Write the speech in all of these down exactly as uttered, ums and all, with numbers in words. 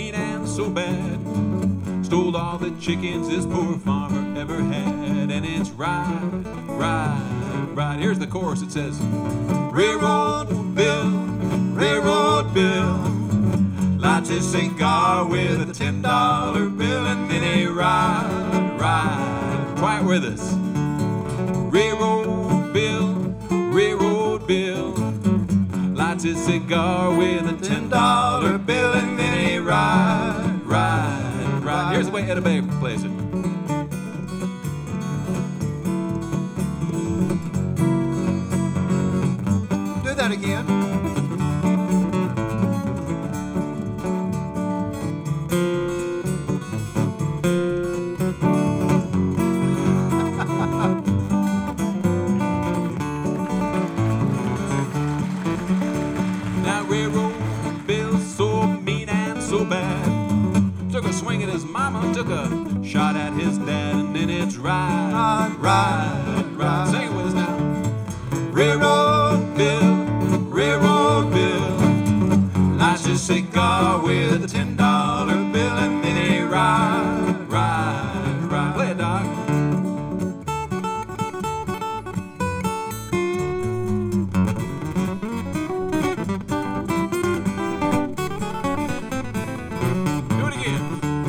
mean and so bad. Stole all the chickens this poor farmer ever had. And it's ride, ride, ride. Here's the chorus. It says, Railroad Bill, Railroad Bill, lights his cigar with a ten dollar bill. And then he ride, ride, quiet with us. Railroad Bill, Railroad Bill, lights his cigar with a ten dollar bill. And then he ride, ride, ride. Here's the way Etta Bay plays it. Do that again. Now Railroad Bill's so mean and so bad. Took a swing at his mama, took a shot at his dad. And then it's ride, ride, ride. Sing it with us now. Railroad Bill, Railroad Bill, lights his cigar with a ten dollar bill. And then he ride, ride, ride. Play it, Doc. Do it again.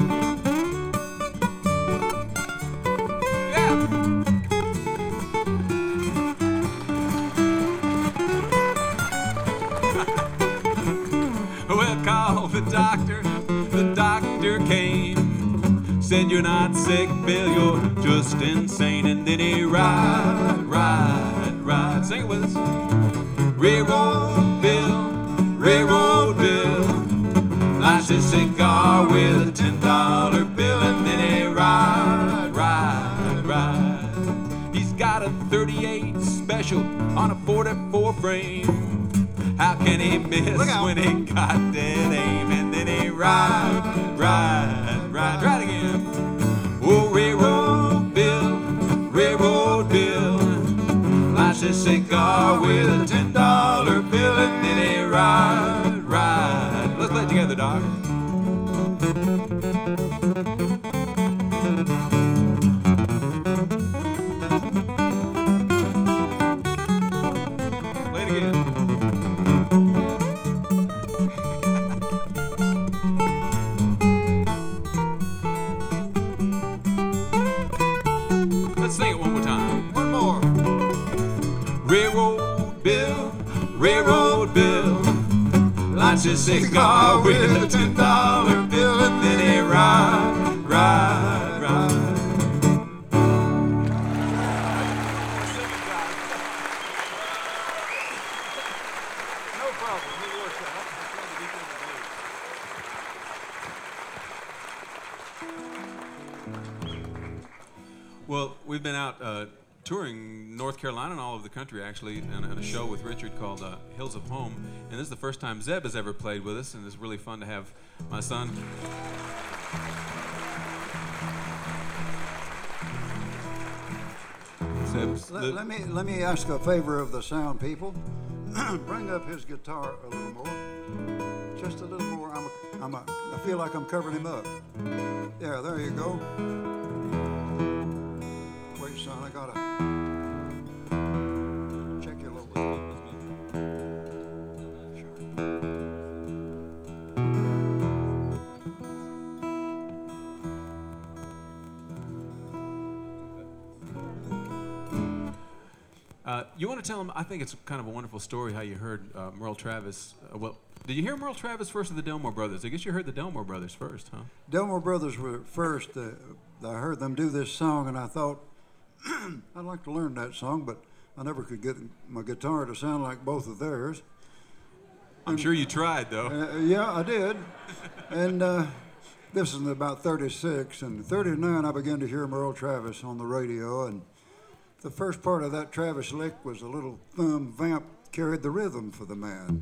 Yeah. Well, call the doctor. The doctor came. Said you're not sick, Bill, you're just insane. And then he ride, ride, ride. Sing it with us. Railroad Bill, Railroad Bill, lights his cigar with a ten dollar bill. And then he ride, ride, ride. He's got a thirty-eight special on a forty-four frame. How can he miss Look out. when he got dead aim? And then he ride, ride, ride. Try it again. Oh, Railroad Bill, Railroad Bill, lights his cigar with a ten dollar bill. And then he ride, ride. Let's play it together, Doc. Play it again. Let's sing it one more time. One more. Railroad Bill, Railroad Bill, lights his cigar with a ten dollar bill. And then he ride, ride, ride. No problem. It works out. Well, we've been out uh, touring North Carolina and all over the country, actually, in, in a show with Richard called uh, Hills of Home. And this is the first time Zeb has ever played with us, and it's really fun to have my son. Zeb's Let, li- let me let me ask a favor of the sound people. Bring up his guitar a little more, just a little more. I'm a, I'm a, I feel like I'm covering him up. Yeah, there you go. Wait, son, I gotta check you a little bit. Sure. Uh, you want to tell him? I think it's kind of a wonderful story how you heard uh, Merle Travis. Uh, well, did you hear Merle Travis first or the Delmore Brothers? I guess you heard the Delmore Brothers first, huh? Delmore Brothers were first. Uh, I heard them do this song, and I thought I'd like to learn that song, but I never could get my guitar to sound like both of theirs. I'm sure you tried, though. Uh, yeah, I did. And uh, this is about thirty-six, and thirty-nine I began to hear Merle Travis on the radio, and the first part of that Travis lick was a little thumb vamp carried the rhythm for the man.